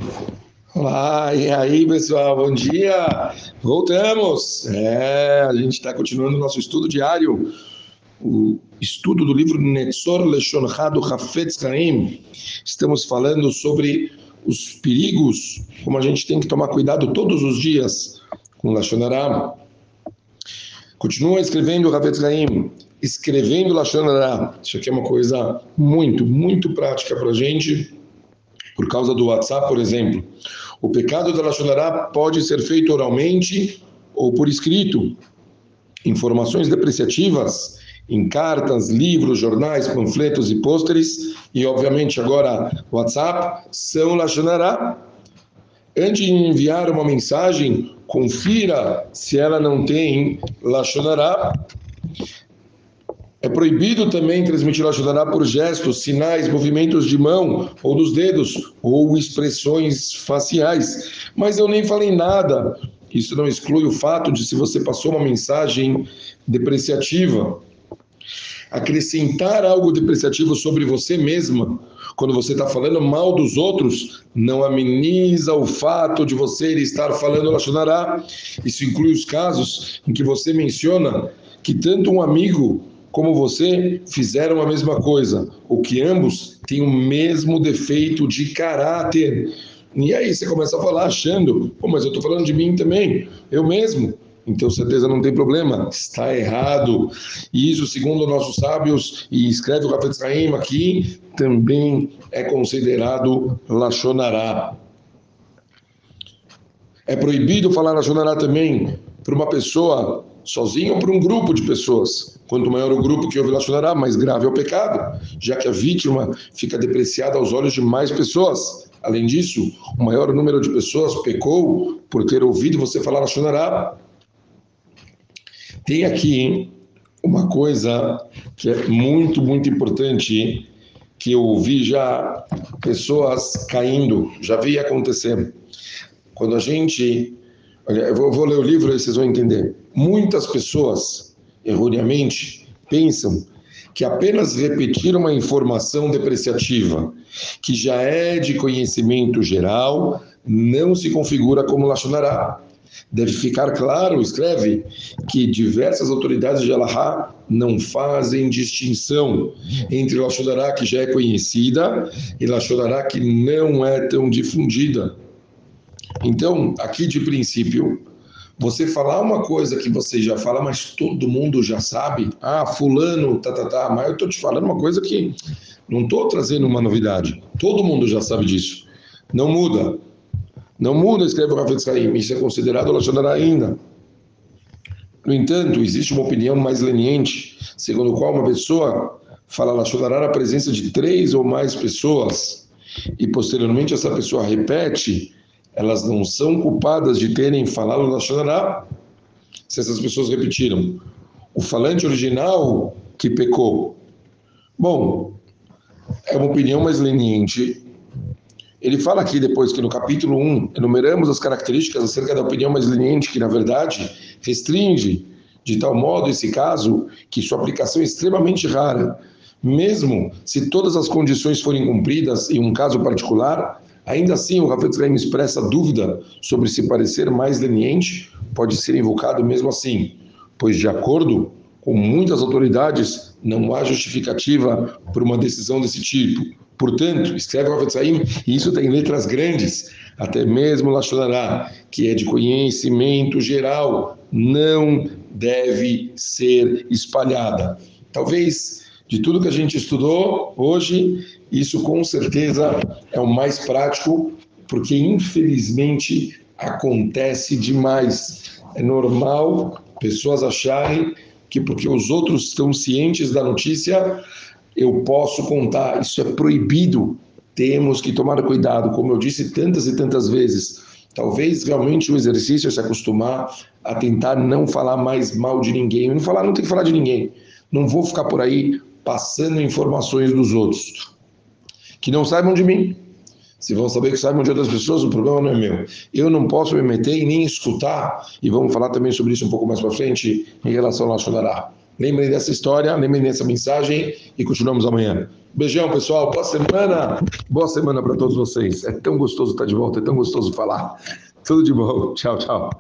Olá, e aí pessoal, bom dia! Voltamos! A gente está continuando o nosso estudo diário, o estudo do livro Netzor Leshoncha do Hafetz Haim. Estamos falando sobre os perigos, como a gente tem que tomar cuidado todos os dias com o Lashon Hara. Continua escrevendo o Hafetz Haim, escrevendo Lashon Hara. Isso aqui é uma coisa muito prática para a gente, por causa do WhatsApp, por exemplo. O pecado da Lashon Hara pode ser feito oralmente ou por escrito. Informações depreciativas em cartas, livros, jornais, panfletos e pôsteres, e obviamente agora WhatsApp, são Lashon Hara. Antes de enviar uma mensagem, confira se ela não tem Lashon Hara. É proibido também transmitir Lashon Hara por gestos, sinais, movimentos de mão ou dos dedos, ou expressões faciais. Mas eu nem falei nada. Isso não exclui o fato de, se você passou uma mensagem depreciativa, acrescentar algo depreciativo sobre você mesma, quando você está falando mal dos outros, não ameniza o fato de você estar falando Lashon Hara. Isso inclui os casos em que você menciona que tanto um amigo como você fizeram a mesma coisa, ou que ambos têm o mesmo defeito de caráter. E aí você começa a falar achando, mas eu estou falando de mim também, eu mesmo. Então, certeza não tem problema, está errado. E isso, segundo nossos sábios, e escreve o Hafetz Haim aqui, também é considerado Lashon Hara. É proibido falar Lashon Hara também para uma pessoa sozinha ou para um grupo de pessoas. Quanto maior o grupo que ouve Lashon Hara, mais grave é o pecado, já que a vítima fica depreciada aos olhos de mais pessoas. Além disso, o maior número de pessoas pecou por ter ouvido você falar Lashon Hara. Tem aqui uma coisa que é muito importante, que eu ouvi já pessoas caindo, já vi acontecer. Quando a gente... Eu vou ler o livro e vocês vão entender. Muitas pessoas, erroneamente, pensam que apenas repetir uma informação depreciativa, que já é de conhecimento geral, não se configura como Lashon Hara. Deve ficar claro, escreve, que diversas autoridades de Halahá não fazem distinção entre Lashon Hara que já é conhecida e Lashon Hara que não é tão difundida. Então, aqui de princípio, você falar uma coisa que você já fala, mas todo mundo já sabe, fulano, mas eu estou te falando uma coisa que não estou trazendo uma novidade, todo mundo já sabe disso, não muda. Não muda, escreve o Hafetz Haim, isso é considerado Lashon Hara ainda. No entanto, existe uma opinião mais leniente, segundo a qual uma pessoa fala Lashon Hara na presença de 3 ou mais pessoas, e posteriormente essa pessoa repete, elas não são culpadas de terem falado Lashon Hara se essas pessoas repetiram. O falante original que pecou. Bom, é uma opinião mais leniente. Ele fala aqui depois que no capítulo 1 enumeramos as características acerca da opinião mais leniente, que na verdade restringe de tal modo esse caso que sua aplicação é extremamente rara. Mesmo se todas as condições forem cumpridas em um caso particular, ainda assim o Hafetz Haim expressa dúvida sobre se parecer mais leniente pode ser invocado mesmo assim, pois de acordo com muitas autoridades não há justificativa por uma decisão desse tipo. Portanto, escreve o Hafetz Haim, e isso tem letras grandes, até mesmo Lashon Hara, que é de conhecimento geral, não deve ser espalhada. Talvez, de tudo que a gente estudou hoje, isso com certeza é o mais prático, porque infelizmente acontece demais. É normal pessoas acharem que porque os outros estão cientes da notícia, eu posso contar. Isso é proibido. Temos que tomar cuidado, como eu disse tantas e tantas vezes. Talvez realmente o exercício é se acostumar a tentar não falar mais mal de ninguém. Não tem que falar de ninguém. Não vou ficar por aí passando informações dos outros. Que não saibam de mim. Se vão saber que saibam de outras pessoas, o problema não é meu. Eu não posso me meter e nem escutar, e vamos falar também sobre isso um pouco mais para frente, em relação ao Lashon Hara. Lembrem dessa história, lembrem dessa mensagem e continuamos amanhã. Beijão, pessoal. Boa semana. Boa semana para todos vocês. É tão gostoso estar de volta, é tão gostoso falar. Tudo de bom. Tchau, tchau.